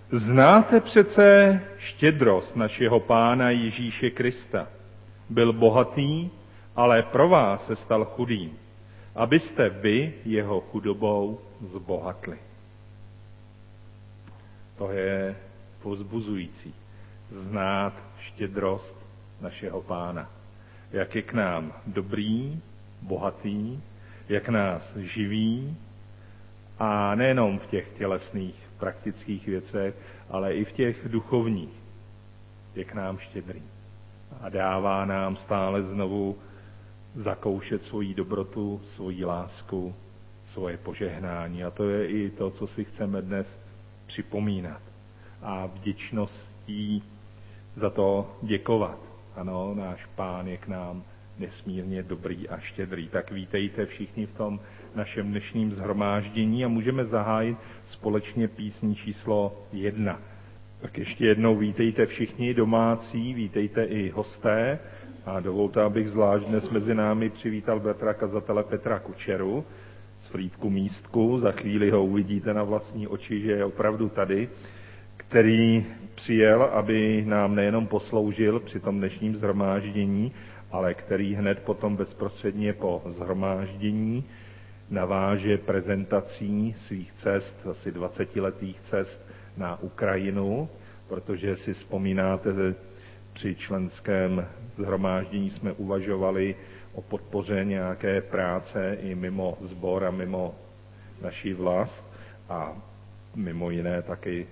Znáte přece štědrost našeho Pána Ježíše Krista. Byl bohatý, ale pro vás se stal chudým, abyste vy jeho chudobou zbohatli. To je povzbuzující. Znát štědrost našeho Pána. Jak je k nám dobrý, bohatý, jak nás živí, a nejenom v těch tělesných, praktických věcech, ale i v těch duchovních. Je k nám štědrý. A dává nám stále znovu zakoušet svoji dobrotu, svoji lásku, svoje požehnání. A to je i to, co si chceme dnes připomínat. A vděčností za to děkovat. Ano, náš Pán je k nám nesmírně dobrý a štědrý. Tak vítejte všichni v tom našem dnešním shromáždění a můžeme zahájit společně písní číslo 1. Tak ještě jednou vítejte všichni domácí, vítejte i hosté a dovolte, abych zvlášť dnes mezi námi přivítal bratra kazatele Petra Kučeru z Frýdku Místku. Za chvíli ho uvidíte na vlastní oči, že je opravdu tady, který přijel, aby nám nejenom posloužil při tom dnešním shromáždění, ale který hned potom bezprostředně po shromáždění naváže prezentací svých cest, asi 20letých cest na Ukrajinu, protože si vzpomínáte, že při členském shromáždění jsme uvažovali o podpoře nějaké práce i mimo sbor a mimo naši vlast a mimo jiné taky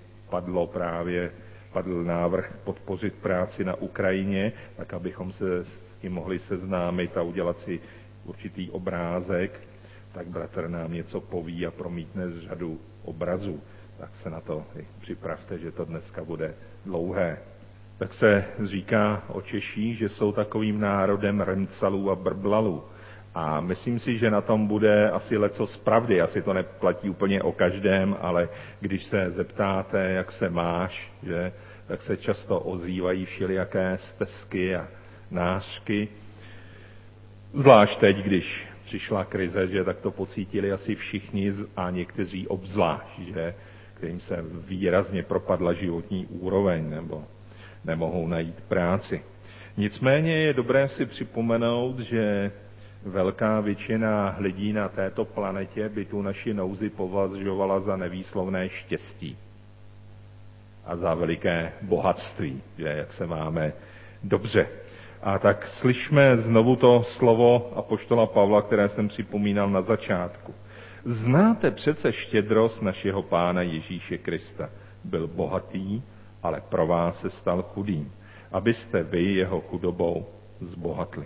padl návrh podpořit práci na Ukrajině, tak abychom se s tím mohli seznámit a udělat si určitý obrázek, tak bratr nám něco poví a promítne z řadu obrazů. Tak se na to připravte, že to dneska bude dlouhé. Tak se říká o Češích, že jsou takovým národem remcalů a brblalů. A myslím si, že na tom bude asi lecos pravdy. Asi to neplatí úplně o každém, ale když se zeptáte, jak se máš, že, tak se často ozývají všelijaké stesky a nářky. Zvlášť teď, když přišla krize, že tak to pocítili asi všichni a někteří obzvlášť, že kterým se výrazně propadla životní úroveň nebo nemohou najít práci. Nicméně je dobré si připomenout, že velká většina lidí na této planetě by tu naši nouzi považovala za nevýslovné štěstí a za veliké bohatství, že jak se máme dobře. A tak slyšme znovu to slovo apoštola Pavla, které jsem připomínal na začátku. Znáte přece štědrost našeho Pána Ježíše Krista. Byl bohatý, ale pro vás se stal chudým, abyste vy jeho chudobou zbohatli.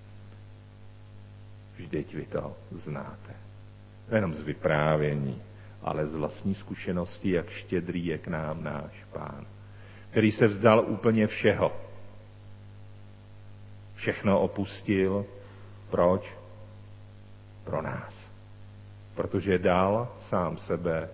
Vždyť vy to znáte. Nejenom z vyprávění, ale z vlastní zkušenosti, jak štědrý je k nám náš Pán, který se vzdal úplně všeho. Všechno opustil. Proč? Pro nás. Protože dal sám sebe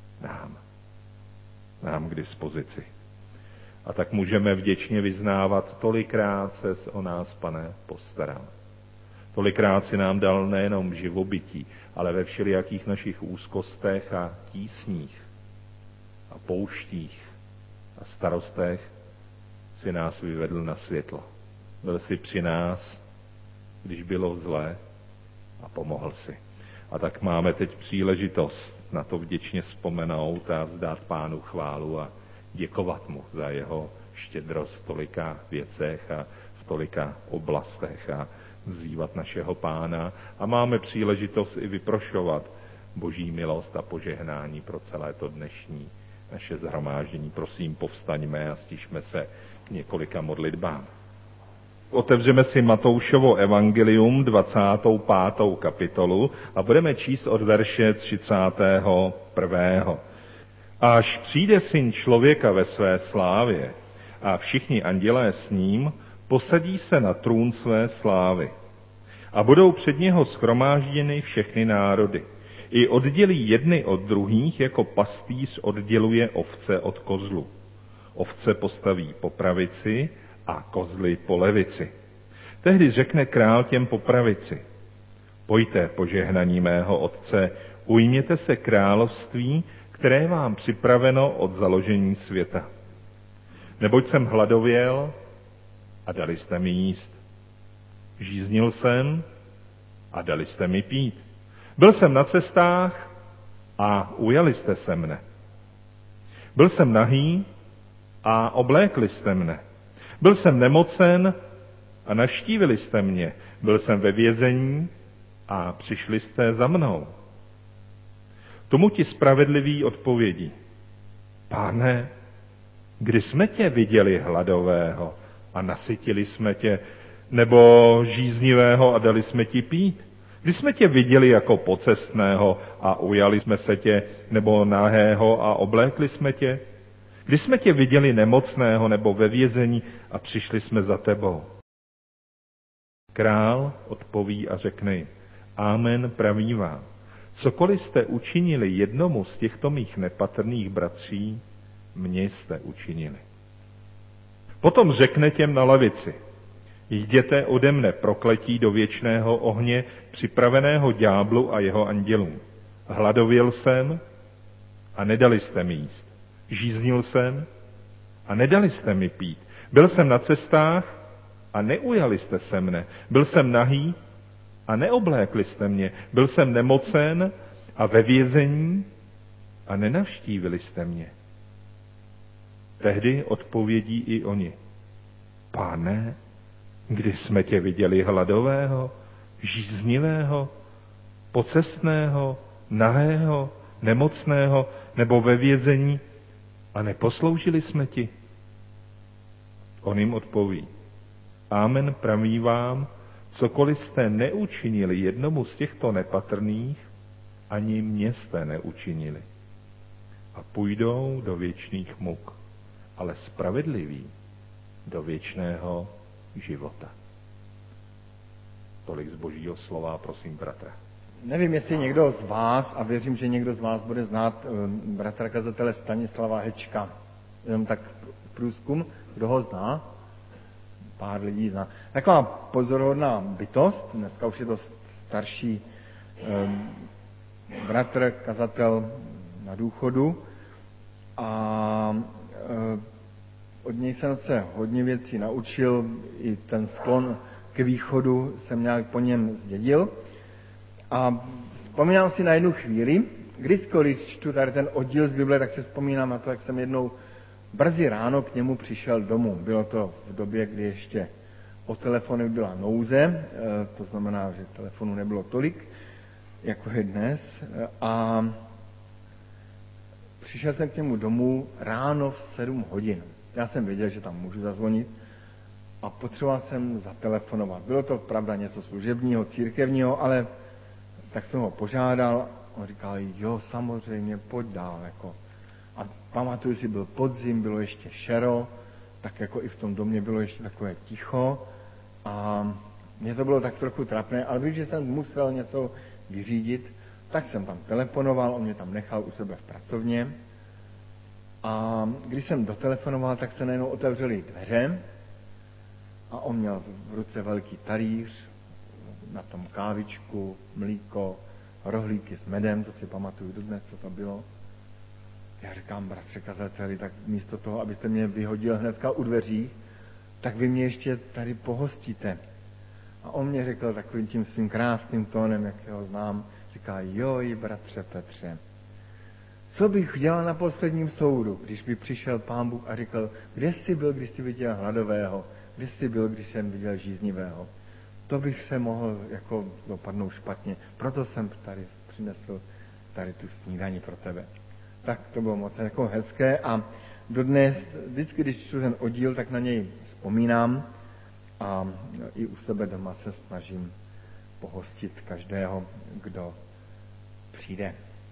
nám k dispozici. A tak můžeme vděčně vyznávat, tolikrát ses o nás, Pane, postaral. Tolikrát si nám dal nejenom živobytí, ale ve všelijakých našich úzkostech a tísních a pouštích a starostech si nás vyvedl na světlo. Byl si při nás, když bylo zlé, a pomohl si. A tak máme teď příležitost na to vděčně vzpomenout a vzdát Pánu chválu a děkovat mu za jeho štědrost v tolika věcech a v tolika oblastech a vzývat našeho Pána. A máme příležitost i vyprošovat Boží milost a požehnání pro celé to dnešní naše shromáždění. Prosím, povstaňme a stišme se k několika modlitbám. Otevřeme si Matoušovo evangelium, 25. kapitolu a budeme číst od verše 31. Až přijde Syn člověka ve své slávě a všichni andělé s ním, posadí se na trůn své slávy. A budou před něho shromážděny všechny národy. I oddělí jedny od druhých, jako pastýř odděluje ovce od kozlu. Ovce postaví po pravici a kozly po levici. Tehdy řekne král těm po pravici: Pojďte, požehnaní mého Otce, ujměte se království, které je vám připraveno od založení světa. Neboť jsem hladověl a dali jste mi jíst. Žíznil jsem a dali jste mi pít. Byl jsem na cestách a ujali jste se mne. Byl jsem nahý a oblékli jste mne. Byl jsem nemocen a navštívili jste mě. Byl jsem ve vězení a přišli jste za mnou. Tomu ti spravedliví odpovědí: Páne, kdy jsme tě viděli hladového a nasytili jsme tě, nebo žíznivého a dali jsme ti pít? Kdy jsme tě viděli jako pocestného a ujali jsme se tě, nebo nahého a oblékli jsme tě? Kdy jsme tě viděli nemocného nebo ve vězení a přišli jsme za tebou? Král odpoví a řekne jim: Amen, pravím vám, cokoliv jste učinili jednomu z těchto mých nepatrných bratří, mně jste učinili. Potom řekne těm na lavici: Jděte ode mne prokletí do věčného ohně, připraveného ďáblu a jeho andělům. Hladověl jsem a nedali jste mi jíst. Žíznil jsem a nedali jste mi pít. Byl jsem na cestách a neujali jste se mne. Byl jsem nahý a neoblékli jste mě. Byl jsem nemocen a ve vězení a nenavštívili jste mě. Tehdy odpovědí i oni: Páne, kdy jsme tě viděli hladového, žíznivého, pocestného, nahého, nemocného nebo ve vězení a neposloužili jsme ti? On jim odpoví: Amen, pravím vám, cokoliv jste neučinili jednomu z těchto nepatrných, ani mě jste neučinili. A půjdou do věčných muk, ale spravedliví do věčného života. Tolik z Božího slova, prosím, bratra. Nevím, jestli někdo z vás, a věřím, že někdo z vás bude znát bratra kazatele Stanislava Hečka. Jenom tak průzkum, kdo ho zná? Pár lidí zná. Taková pozoruhodná bytost, dneska už je to starší bratr, kazatel na důchodu, a od něj jsem se hodně věcí naučil, i ten sklon k východu jsem nějak po něm zdědil. A vzpomínám si na jednu chvíli, kdykoliv čtu tady ten oddíl z Bible, tak se vzpomínám na to, jak jsem jednou brzy ráno k němu přišel domů. Bylo to v době, kdy ještě o telefony byla nouze, to znamená, že telefonů nebylo tolik, jako je dnes. A přišel jsem k němu domů ráno v 7 hodin. Já jsem věděl, že tam můžu zazvonit a potřeboval jsem zatelefonovat. Bylo to pravda něco služebního, církevního, ale tak jsem ho požádal. On říkal: jo, samozřejmě, pojď dál. Jako. A pamatuju si, byl podzim, bylo ještě šero, tak jako i v tom domě bylo ještě takové ticho a mně to bylo tak trochu trapné, ale když jsem musel něco vyřídit, tak jsem tam telefonoval, on mě tam nechal u sebe v pracovně. A když jsem dotelefonoval, tak se najednou otevřely dveře a on měl v ruce velký talíř, na tom kávičku, mlíko, rohlíky s medem, to si pamatuju dodnes, co to bylo. Já říkám: bratře kazateli, tak místo toho, abyste mě vyhodil hnedka u dveří, tak vy mě ještě tady pohostíte. A on mě řekl takovým tím svým krásným tónem, jak ho znám, říká: joj, bratře Petře, co bych dělal na posledním soudu, když by přišel Pán Bůh a řekl: kde jsi byl, když jsi viděl hladového, kde jsi byl, když jsem viděl žíznivého. To bych se mohl jako dopadnout špatně. Proto jsem tady přinesl tady tu snídani pro tebe. Tak to bylo moc jako hezké a dodnes, vždycky, když čtu ten oddíl, tak na něj vzpomínám a i u sebe doma se snažím pohostit každého, kdo přijde.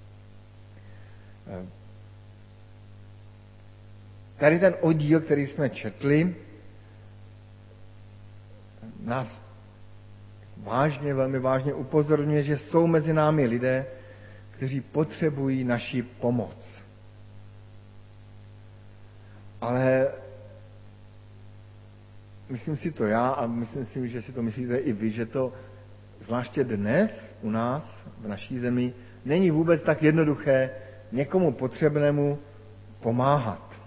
Tady ten oddíl, který jsme četli, nás vážně, velmi vážně upozorňuje, že jsou mezi námi lidé, kteří potřebují naši pomoc. Ale myslím si to já a myslím si, že si to myslíte i vy, že to zvláště dnes u nás, v naší zemi, není vůbec tak jednoduché někomu potřebnému pomáhat.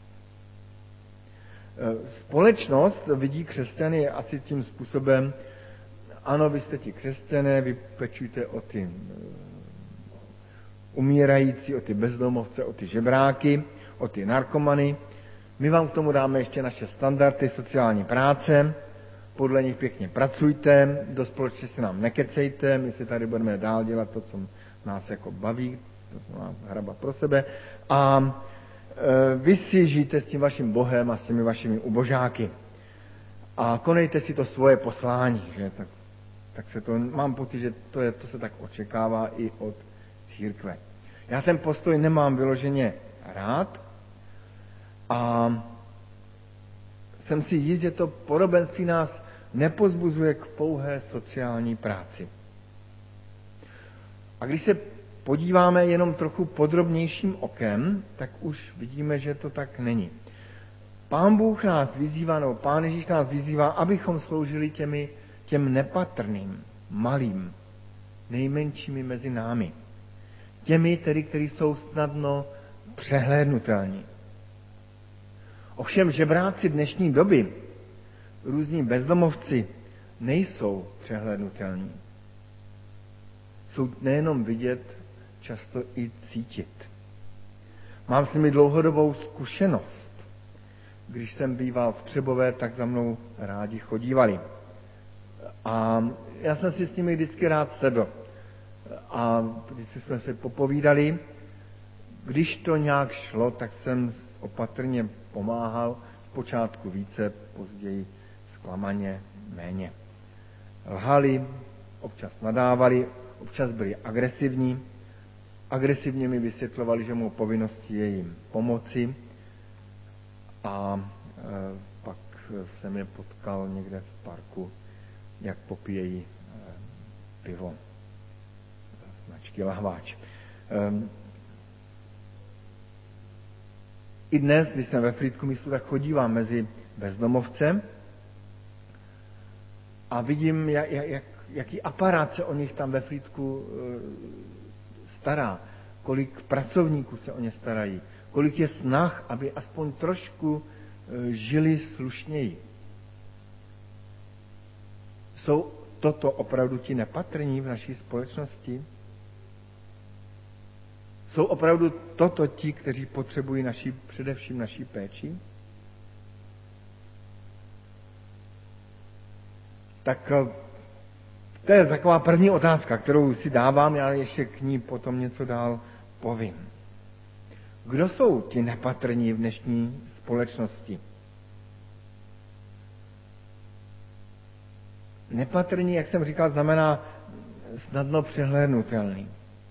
Společnost vidí křesťany asi tím způsobem, ano, vy jste ti křesťané, vy pečujte o ty umírající, o ty bezdomovce, o ty žebráky, o ty narkomany. My vám k tomu dáme ještě naše standardy sociální práce, podle nich pěkně pracujte, do společnosti se nám nekecejte, my si tady budeme dál dělat to, co nás jako baví, to znamená hrabat pro sebe. A vy si žijte s tím vaším Bohem a s těmi vašimi ubožáky. A konejte si to svoje poslání, že? Tak se to, mám pocit, že to se tak očekává i od církve. Já ten postoj nemám vyloženě rád a jsem si jist, že to podobenství nás nepozbuzuje k pouhé sociální práci. A když se podíváme jenom trochu podrobnějším okem, tak už vidíme, že to tak není. Pán Bůh nás vyzývá, nebo Pán Ježíš nás vyzývá, abychom sloužili těm nepatrným, malým, nejmenšími mezi námi. Těmi tedy, kteří jsou snadno přehlédnutelní. Ovšem žebráci dnešní doby, různí bezdomovci, nejsou přehlédnutelní. Jsou nejenom vidět, často i cítit. Mám s nimi dlouhodobou zkušenost. Když jsem býval v Třebové, tak za mnou rádi chodívali. A já jsem si s nimi vždycky rád sedl. A když jsme se popovídali, když to nějak šlo, tak jsem opatrně pomáhal, zpočátku více, později zklamaně méně. Lhali, občas nadávali, občas byli agresivní. Agresivně mi vysvětlovali, že mou povinností je jim pomoci. A pak jsem je potkal někde v parku, jak popíjejí pivo značky Lahváč. I dnes, když jsem ve Frýdku místu, tak chodívám mezi bezdomovce a vidím, jaký aparát se o nich tam ve Frýdku stará, kolik pracovníků se o ně starají, kolik je snah, aby aspoň trošku žili slušněji. Jsou toto opravdu ti nepatrní v naší společnosti? Jsou opravdu toto ti, kteří potřebují především naší péči? Tak to je taková první otázka, kterou si dávám, ale ještě k ní potom něco dál povím. Kdo jsou ti nepatrní v dnešní společnosti? Nepatrní, jak jsem říkal, znamená snadno přehlédnutelný.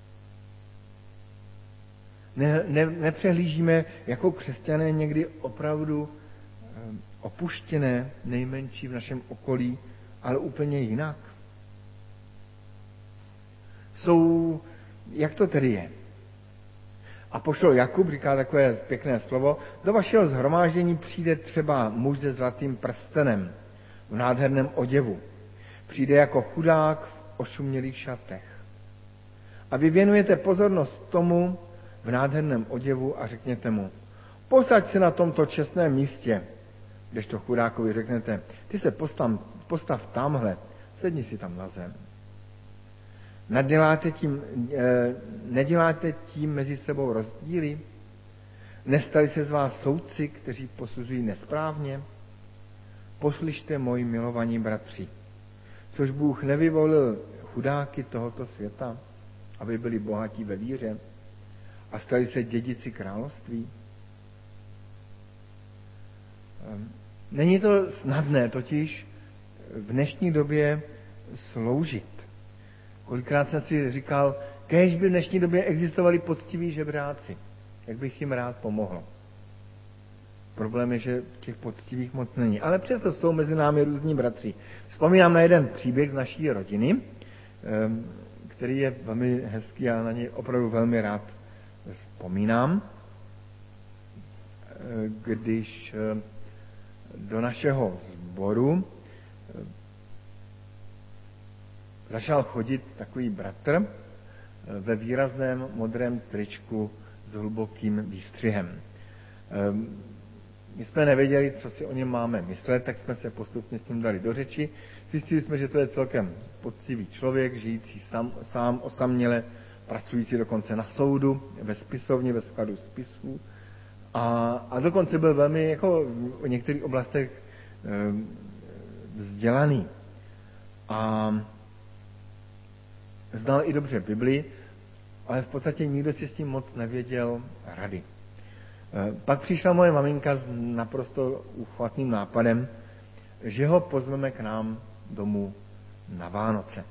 Nepřehlížíme jako křesťané někdy opravdu opuštěné, nejmenší v našem okolí, ale úplně jinak. Jak to tedy je? Apoštol Jakub říká takové pěkné slovo, do vašeho shromáždění přijde třeba muž se zlatým prstenem v nádherném oděvu. Přijde jako chudák v ošumělých šatech. A vy věnujete pozornost tomu v nádherném oděvu a řekněte mu, posaď se na tomto čestném místě, kdežto chudákovi řeknete, ty se postav tamhle, sedni si tam na zem. Neděláte tím mezi sebou rozdíly? Nestali se z vás soudci, kteří posuzují nesprávně? Poslyšte, moji milovaní bratři, což Bůh nevyvolil chudáky tohoto světa, aby byli bohatí ve víře a stali se dědici království? Není to snadné totiž v dnešní době sloužit. Kolikrát jsem si říkal, kéž by v dnešní době existovali poctiví žebráci, jak bych jim rád pomohl. Problém je, že těch poctivých moc není. Ale přesto jsou mezi námi různí bratři. Vzpomínám na jeden příběh z naší rodiny, který je velmi hezký a na něj opravdu velmi rád vzpomínám. Když do našeho sboru začal chodit takový bratr ve výrazném modrém tričku s hlubokým výstřihem. My jsme nevěděli, co si o něm máme myslet, tak jsme se postupně s tím dali do řeči. Zjistili jsme, že to je celkem poctivý člověk, žijící sám osaměle, pracující dokonce na soudu, ve spisovně, ve skladu spisů. A dokonce byl velmi jako v některých oblastech vzdělaný. A znal i dobře Bibli, ale v podstatě nikdo si s tím moc nevěděl rady. Pak přišla moje maminka s naprosto uchvatným nápadem, že ho pozveme k nám domů na Vánoce.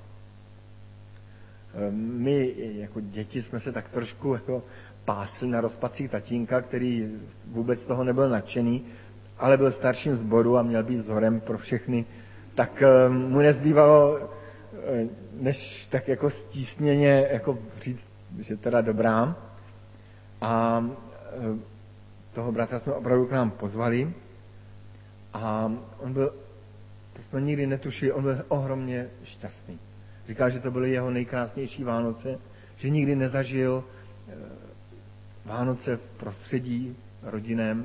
My jako děti jsme se tak trošku jako pásli na rozpacích tatínka, který vůbec z toho nebyl nadšený, ale byl starším sboru a měl být vzorem pro všechny, tak mu nezbývalo, než tak jako stísněně jako říct, že teda dobrá. A toho bratra jsme opravdu k nám pozvali a on byl, to jsme nikdy netušili, on byl ohromně šťastný. Říkal, že to byly jeho nejkrásnější Vánoce, že nikdy nezažil Vánoce v prostředí rodinném.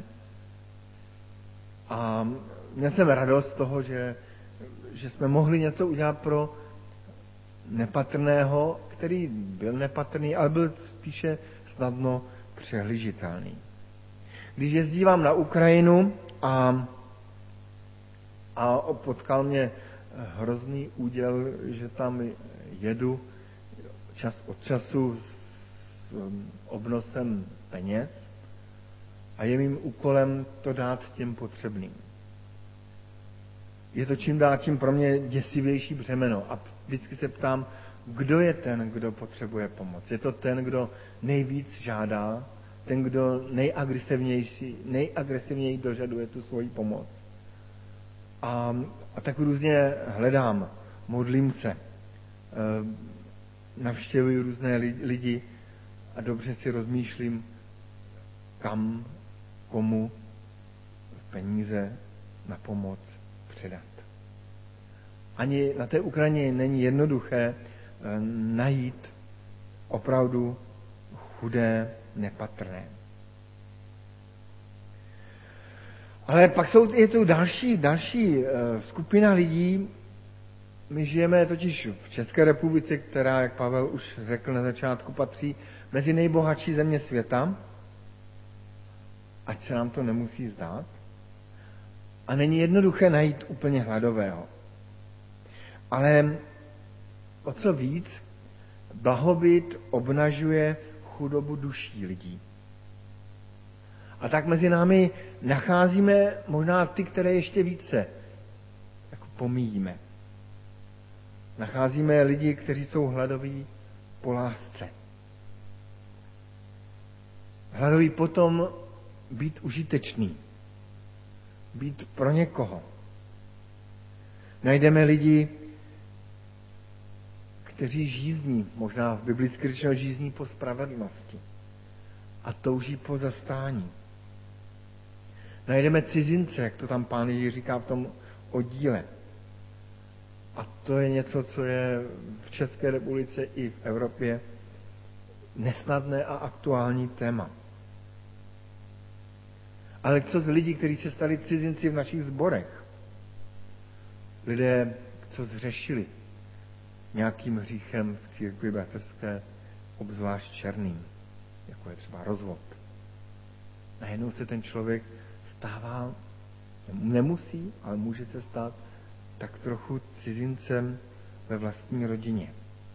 A měl jsem radost z toho, že jsme mohli něco udělat pro nepatrného, který byl nepatrný, ale byl spíše snadno přehlížitelný. Když jezdívám na Ukrajinu a potkal mě hrozný úděl, že tam jedu čas od času s obnosem peněz a je mým úkolem to dát těm potřebným. Je to čím dál tím pro mě děsivější břemeno a vždycky se ptám, kdo je ten, kdo potřebuje pomoc. Je to ten, kdo nejvíc žádá, ten, kdo nejagresivněji dožaduje tu svoji pomoc. A tak různě hledám, modlím se, navštěvuji různé lidi a dobře si rozmýšlím, kam, komu peníze na pomoc předat. Ani na té Ukrajině není jednoduché najít opravdu chudé, nepatrné. Ale pak je tu další skupina lidí. My žijeme totiž v České republice, která, jak Pavel už řekl na začátku, patří mezi nejbohatší země světa, ať se nám to nemusí zdát. A není jednoduché najít úplně hladového. Ale o co víc, blahobyt obnažuje chudobu duší lidí. A tak mezi námi nacházíme možná ty, které ještě více jako pomíjíme. Nacházíme lidi, kteří jsou hladoví po lásce. Hladoví potom být užitečný. Být pro někoho. Najdeme lidi, kteří žízní, možná v biblicky řečeno žízní po spravedlnosti a touží po zastání. Najdeme cizince, jak to tam Pán Ježíš říká v tom oddíle. A to je něco, co je v České republice i v Evropě nesnadné a aktuální téma. Ale co z lidí, kteří se stali cizinci v našich sborech? Lidé, co zřešili nějakým hříchem v církvi bratrské, obzvlášť černým, jako je třeba rozvod. Najednou se ten člověk stává, nemusí, ale může se stát tak trochu cizincem ve vlastní rodině.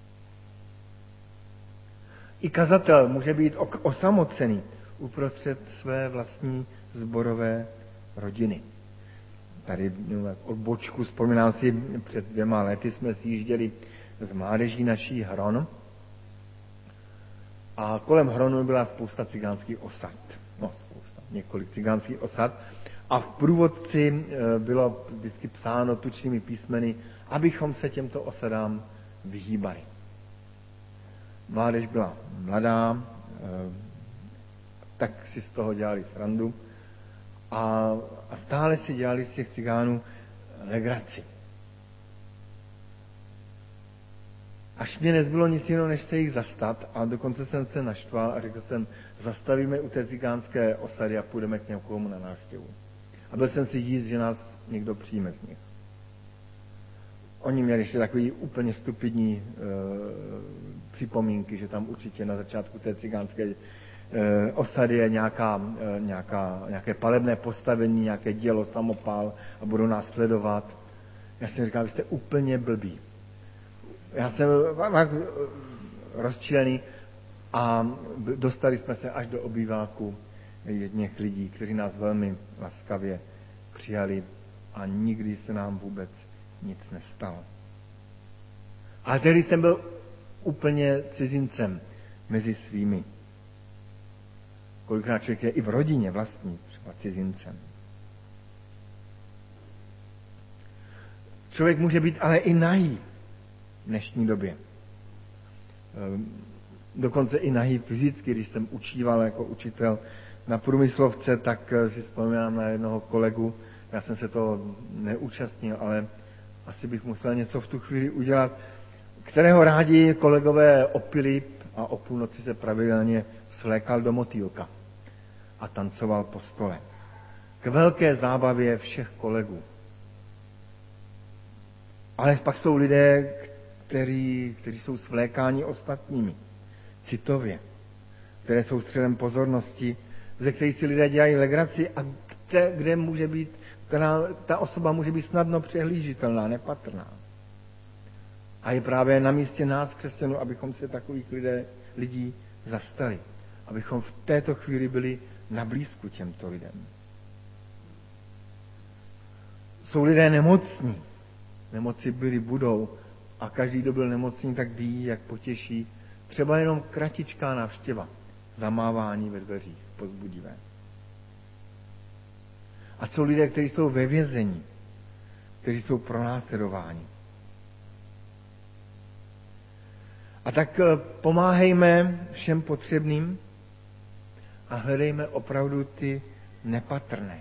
I kazatel může být osamocený uprostřed své vlastní sborové rodiny. Tady odbočku, vzpomínám si, před 2 lety jsme sjížděli z mládeží naší Hron a kolem Hronu byla spousta cigánských osad. Několik cigánských osad a v průvodci bylo vždycky psáno tučnými písmeny, abychom se těmto osadám vyhýbali. Mládež byla mladá, tak si z toho dělali srandu a stále si dělali z těch cigánů legraci. Až mě nezbylo nic jiného, než se jich zastat, a dokonce jsem se naštval a řekl jsem, zastavíme u té cikánské osady a půjdeme k někomu na návštěvu. A byl jsem si jist, že nás někdo přijme z nich. Oni měli ještě takový úplně stupidní připomínky, že tam určitě na začátku té cikánské osady je nějaké palebné postavení, nějaké dělo, samopal a budou nás sledovat. Já jsem říkal, vy jste úplně blbí. Já jsem rozčilený a dostali jsme se až do obýváku jedněch lidí, kteří nás velmi laskavě přijali a nikdy se nám vůbec nic nestalo. Ale tehdy jsem byl úplně cizincem mezi svými. Kolikrát člověk je i v rodině vlastní, třeba cizincem. Člověk může být ale i nahý v dnešní době. Dokonce i nahý fyzicky, když jsem učíval jako učitel na průmyslovce, tak si vzpomínám na jednoho kolegu, já jsem se toho neúčastnil, ale asi bych musel něco v tu chvíli udělat, kterého rádi kolegové opili a o půlnoci se pravidelně svlékal do motýlka a tancoval po stole. K velké zábavě všech kolegů. Ale pak jsou lidé, kteří jsou svlékáni ostatními, citově, které jsou středem pozornosti, ze kterých si lidé dělají legraci a kde může být, ta osoba může být snadno přehlížitelná, nepatrná. A je právě na místě nás, křesťanů, abychom se takových lidí zastali. Abychom v této chvíli byli na blízku těmto lidem. Jsou lidé nemocní. Nemoci byli, budou. A každý, kdo byl nemocný, tak ví, jak potěší. Třeba jenom kratičká návštěva. Zamávání ve dveřích, povzbudivé. A jsou lidé, kteří jsou ve vězení. Kteří jsou pronásledováni. A tak pomáhejme všem potřebným a hledejme opravdu ty nepatrné.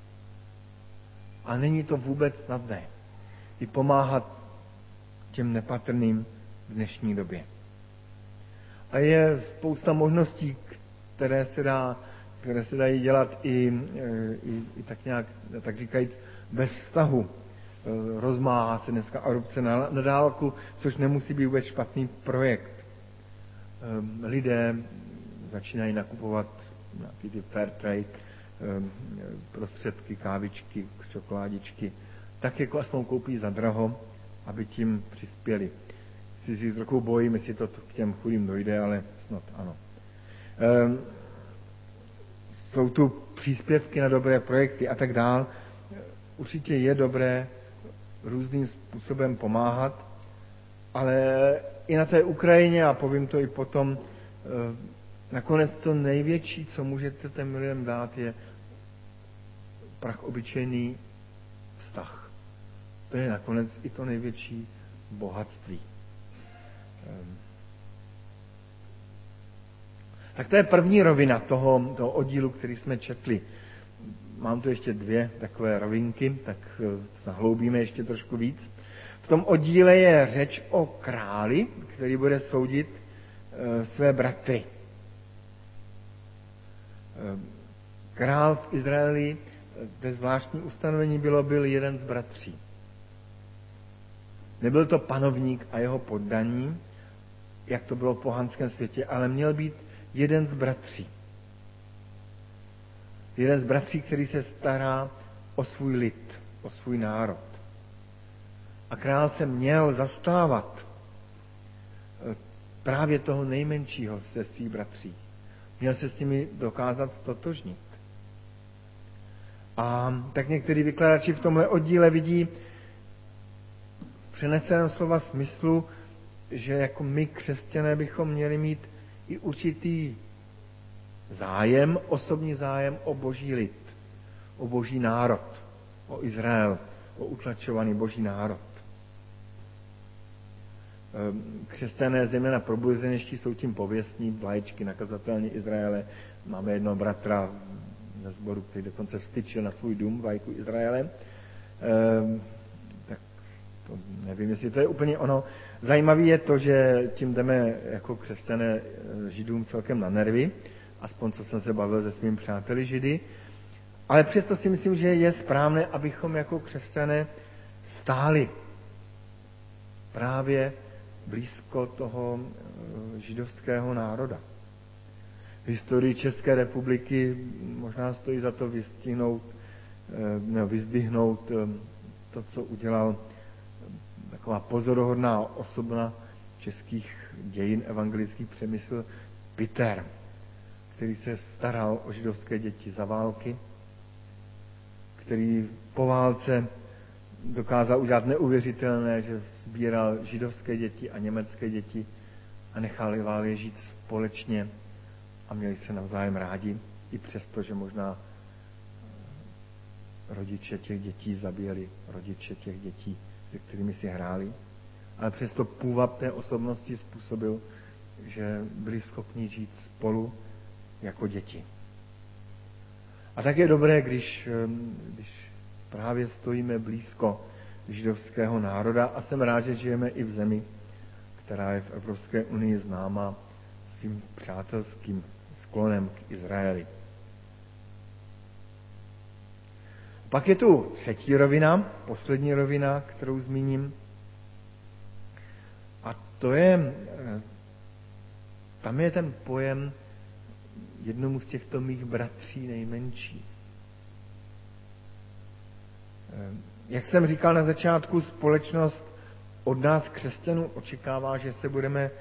A není to vůbec snadné i pomáhat těm nepatrným v dnešní době. A je spousta možností, které se dají dělat i tak nějak, tak říkajíc, bez vztahu. Rozmáhá se dneska adopce na dálku, což nemusí být vůbec špatný projekt. Lidé začínají nakupovat nějaký ty fair trade prostředky, kávičky, čokoládičky, tak jako aspoň koupí za draho, aby tím přispěli. Si trochu bojím, jestli to k těm chudým dojde, ale snad ano. Jsou tu příspěvky na dobré projekty a tak dál. Určitě je dobré různým způsobem pomáhat, ale i na té Ukrajině, a povím to i potom, nakonec to největší, co můžete těm lidem dát, je prach obyčejný vztah. To je nakonec i to největší bohatství. Tak to je první rovina toho oddílu, který jsme četli. Mám tu ještě dvě takové rovinky, tak zahloubíme ještě trošku víc. V tom oddíle je řeč o králi, který bude soudit své bratry. Král v Izraeli, to zvláštní ustanovení byl jeden z bratří. Nebyl to panovník a jeho poddaní, jak to bylo v pohanském světě, ale měl být jeden z bratří. Jeden z bratří, který se stará o svůj lid, o svůj národ. A král se měl zastávat právě toho nejmenšího ze svých bratří. Měl se s nimi dokázat stotožnit. A tak někteří vykladači v tomhle oddíle vidí přeneseném slova smyslu, že jako my, křesťané, bychom měli mít i určitý zájem, osobní zájem o boží lid, o boží národ, o Izrael, o utlačovaný boží národ. Křesťané, zejména probuzenečtí, jsou tím pověstní, vlaječky nakazatelně Izraele. Máme jednoho bratra na sboru, který dokonce vstyčil na svůj dům vlajku Izraele. Tak To nevím, jestli to je úplně ono. Zajímavé je to, že tím jdeme jako křesťané Židům celkem na nervy, aspoň co jsem se bavil se svými přáteli Židy, ale přesto si myslím, že je správné, abychom jako křesťané stáli právě blízko toho židovského národa. V historii České republiky možná stojí za to vyzdvihnout to, co udělal taková pozoruhodná osobna českých dějin evangelických Přemysl Piter, který se staral o židovské děti za války, který po válce dokázal udělat neuvěřitelné, že sbíral židovské děti a německé děti a nechal je žít společně a měli se navzájem rádi, i přesto, že možná rodiče těch dětí zabíjeli rodiče těch dětí, se kterými si hráli, ale přesto půvab té osobnosti způsobil, že byli schopni žít spolu jako děti. A tak je dobré, když právě stojíme blízko židovského národa a jsem rád, že žijeme i v zemi, která je v Evropské unii známa svým přátelským sklonem k Izraeli. Pak je tu třetí rovina, poslední rovina, kterou zmíním. A tam je ten pojem jednomu z těchto mých bratří nejmenší. Jak jsem říkal na začátku, společnost od nás křesťanů očekává, že se budeme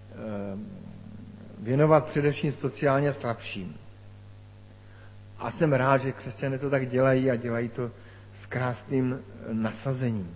věnovat především sociálně slabším. A jsem rád, že křesťané to tak dělají a dělají to s krásným nasazením.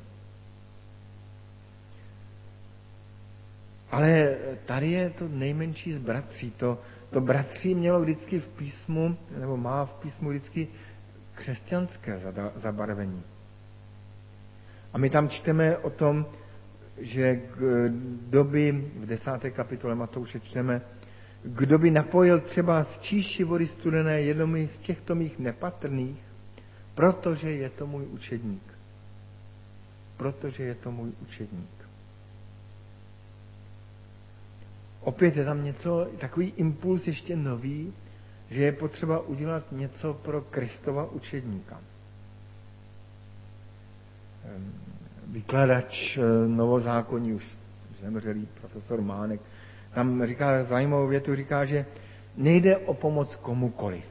Ale tady je to nejmenší z bratří. To bratří mělo vždycky v písmu, nebo má v písmu vždycky křesťanské zabarvení. A my tam čteme o tom, že kdo by, v 10. kapitole Matouše čteme, kdo by napojil třeba z číši vody studené jednomu z těchto mých nepatrných, protože je to můj učedník. Protože je to můj učedník. Opět je tam takový impuls ještě nový, že je potřeba udělat něco pro Kristova učedníka. Vykladač Novozákonní, už zemřelý profesor Mánek, tam říká zajímavou větu, říká, že nejde o pomoc komukoliv,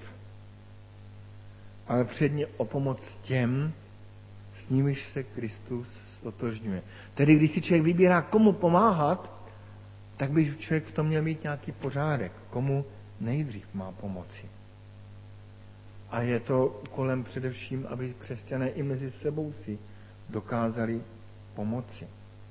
ale předně o pomoc těm, s nimiž se Kristus stotožňuje. Tedy když si člověk vybírá, komu pomáhat, tak by člověk v tom měl mít nějaký pořádek, komu nejdřív má pomoci. A je to úkolem především, aby křesťané i mezi sebou si dokázali pomoci.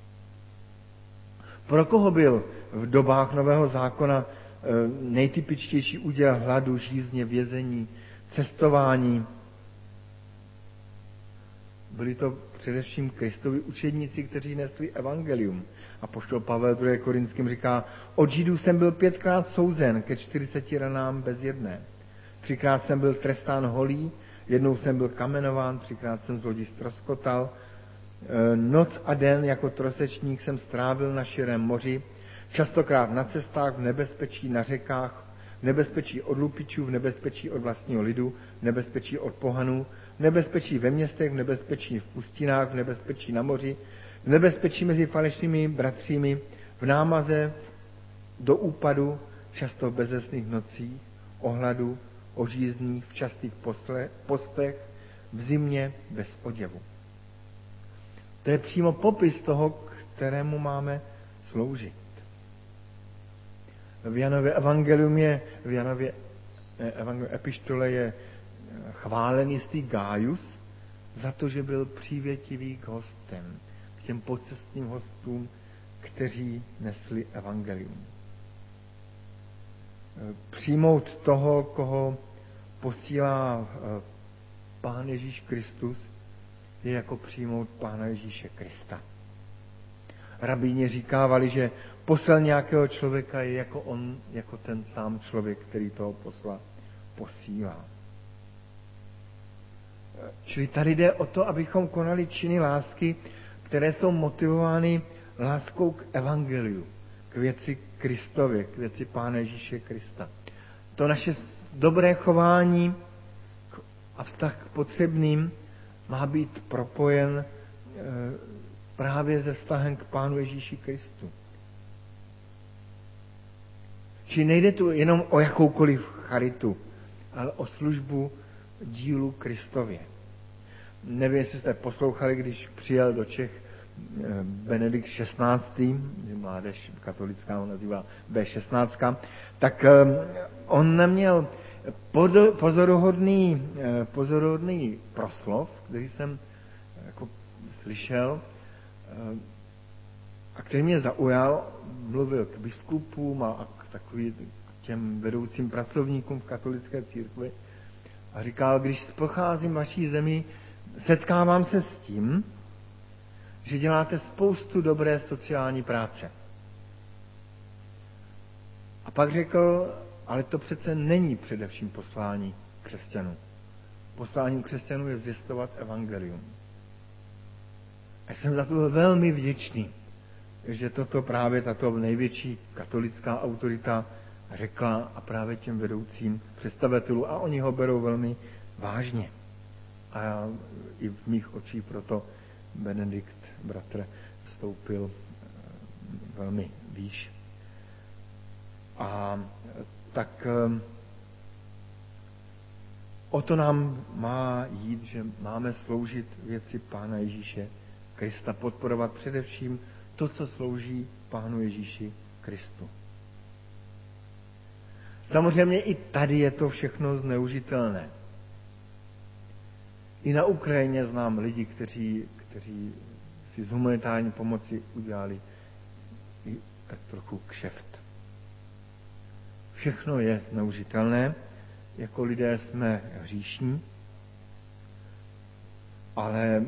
Pro koho byl v dobách Nového zákona nejtypičtější úděl hladu, žízně, vězení, cestování? Byli to především Kristovi učedníci, kteří nesli evangelium. Apoštol Pavel 2. Korinským říká, od Židů jsem byl 5krát souzen, ke 40 ranám bez jedné. 3krát jsem byl trestán holý, jednou jsem byl kamenován, 3krát jsem z lodi ztroskotal. Noc a den jako trosečník jsem strávil na širém moři, častokrát na cestách, v nebezpečí na řekách, v nebezpečí od lupičů, v nebezpečí od vlastního lidu, v nebezpečí od pohanů, v nebezpečí ve městech, v nebezpečí v pustinách, v nebezpečí na moři, v nebezpečí mezi falešnými bratřími, v námaze, do úpadu, často v bezesných nocích, o hladu, o žízních, v častých postech, v zimě, bez oděvu. To je přímo popis toho, kterému máme sloužit. V Janově epištole je chválen jistý Gájus za to, že byl přívětivý k hostem, k těm pocestním hostům, kteří nesli evangelium. Přijmout toho, koho posílá Pán Ježíš Kristus, je jako přijmout Pána Ježíše Krista. Rabíni říkávali, že posel nějakého člověka je jako on, jako ten sám člověk, který toho posla posílá. Čili tady jde o to, abychom konali činy lásky, které jsou motivovány láskou k evangeliu, k věci Kristově, k věci Pána Ježíše Krista. To naše dobré chování a vztah k potřebným má být propojen právě se vztahem k Pánu Ježíši Kristu. Či nejde tu jenom o jakoukoliv charitu, ale o službu dílu Kristově. Nevím, jestli jste poslouchali, když přijel do Čech Benedikt XVI., mládež katolická ho nazývá B16, tak on neměl pozoruhodný proslov, který jsem jako slyšel a který mě zaujal. Mluvil k biskupům a k těm vedoucím pracovníkům v katolické církvi a říkal, když pocházím vaší zemi, setkávám se s tím, že děláte spoustu dobré sociální práce. A pak řekl, ale to přece není především poslání křesťanů. Posláním křesťanů je zvěstovat evangelium. A jsem za to velmi vděčný, že toto právě tato největší katolická autorita řekla a právě těm vedoucím představitelů a oni ho berou velmi vážně. A i v mých očích proto Benedikt, bratr, vstoupil velmi výš. A tak o to nám má jít, že máme sloužit věci Pána Ježíše Krista, podporovat především to, co slouží Pánu Ježíši Kristu. Samozřejmě i tady je to všechno zneužitelné. I na Ukrajině znám lidi, kteří si z humanitární pomoci udělali i tak trochu kšeft. Všechno je zneužitelné, jako lidé jsme hříšní, ale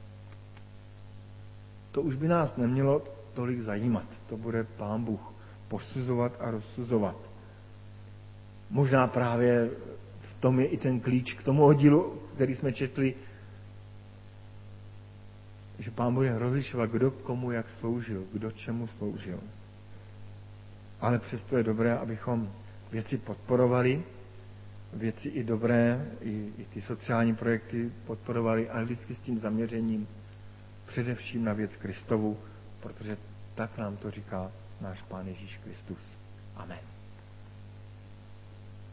to už by nás nemělo tolik zajímat. To bude Pán Bůh posuzovat a rozsuzovat. Možná právě v tom je i ten klíč k tomu oddílu, který jsme četli, že Pán bude rozlišovat, kdo komu jak sloužil, kdo čemu sloužil. Ale přesto je dobré, abychom věci podporovali, věci i dobré, i ty sociální projekty podporovali, ale vždycky s tím zaměřením především na věc Kristovu, protože tak nám to říká náš Pán Ježíš Kristus. Amen.